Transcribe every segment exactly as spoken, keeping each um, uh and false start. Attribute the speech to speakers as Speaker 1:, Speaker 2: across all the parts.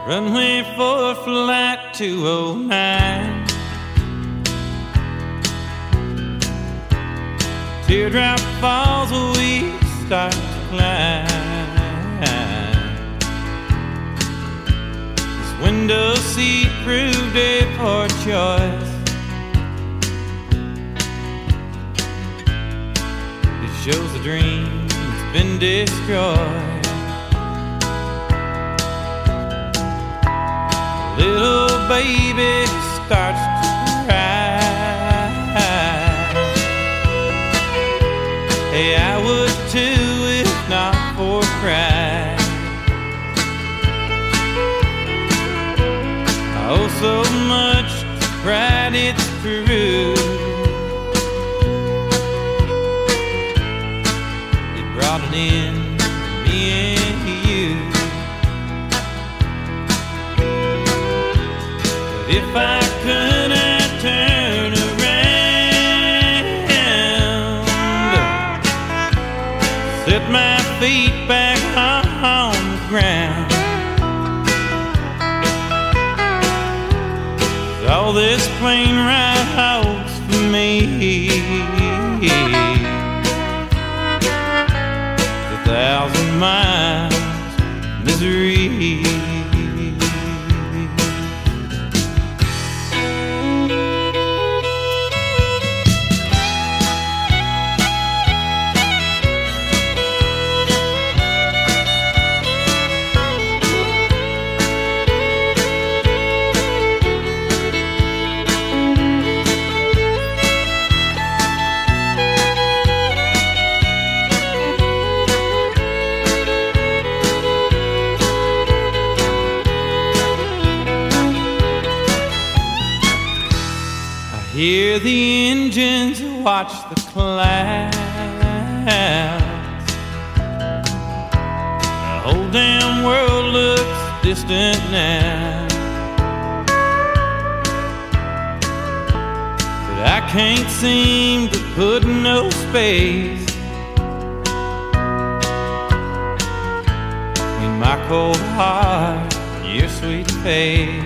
Speaker 1: Runway for flight two oh nine. Teardrop falls, we start to climb. This window seat proved a poor choice. It shows the dream that's been destroyed. Little baby starts to cry. Hey, I would too if not for pride. Oh, so much pride, it's true. It brought an end to me and you. If I couldn't turn around, set my feet back on the ground, all this plane ride holds for me a thousand miles of misery. Hear the engines watch the clouds. The whole damn world looks distant now, but I can't seem to put no space between my cold heart and your sweet face.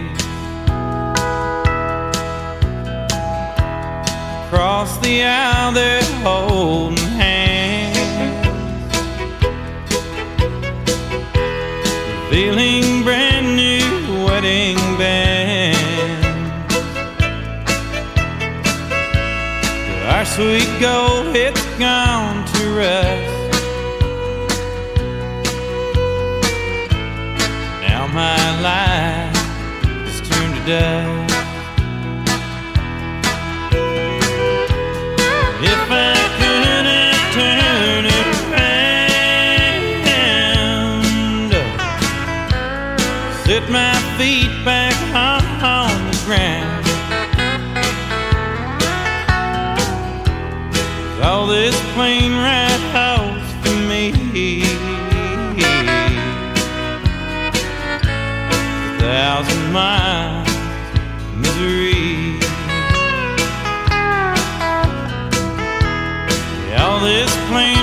Speaker 1: Across the aisle they're holding hands, revealing brand new wedding bands. Our sweet gold, it's gone to rust. Now my life is turned to dust. If I couldn't turn around, set my feet back on the ground, all this plane ride holds for me a thousand miles of misery. All this plane